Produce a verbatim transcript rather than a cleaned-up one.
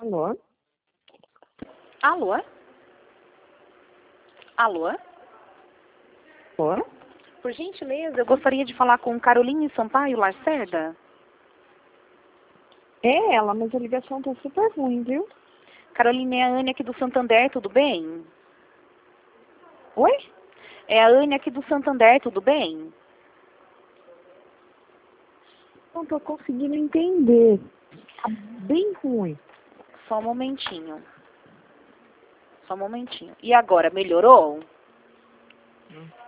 Alô? Alô? Alô? Alô? Por gentileza, eu gostaria de falar com Caroline Sampaio Lacerda. É ela, mas a ligação tá super ruim, viu? Caroline, é a Anne aqui do Santander, tudo bem? Oi? É a Anne aqui do Santander, tudo bem? Não tô conseguindo entender. Tá bem ruim. Só um momentinho. Só um momentinho. E agora, melhorou? Hum.